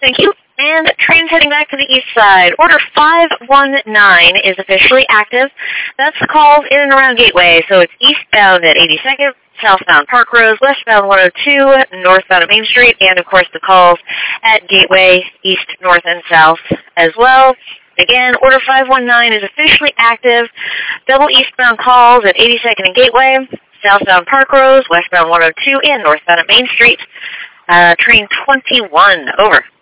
Thank you. And trains heading back to the east side. Order 519 is officially active. That's the calls in and around Gateway. So it's eastbound at 82nd, southbound Park Rose, westbound 102, northbound at Main Street, and of course the calls at Gateway, east, north, and south as well. Again, Order 519 is officially active. Double eastbound calls at 82nd and Gateway, southbound Park Rose, westbound 102, and northbound at Main Street. Train 21, over.